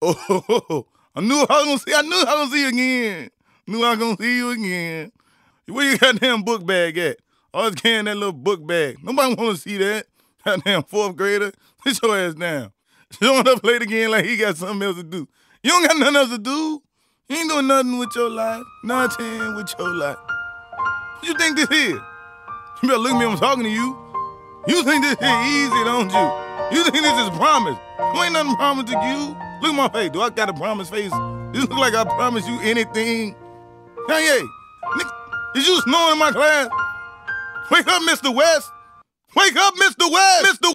Oh, I knew I was gonna see you again. Knew I was gonna see you again. Where your goddamn book bag at? Always carrying that little book bag. Nobody wanna see that. Goddamn fourth grader. Sit your ass down. Showing up late again like he got something else to do. You don't got nothing else to do. You ain't doing nothing with your life. Nothing with your life. What you think this is? You better look at me when I'm talking to you. You think this is easy, don't you? You think this is promise. You ain't nothing promised to you. Look at my face. Do I got a promise face? This look like I promise you anything. Kanye, is you snoring in my class? Wake up, Mr. West. Wake up, Mr. West. Mr.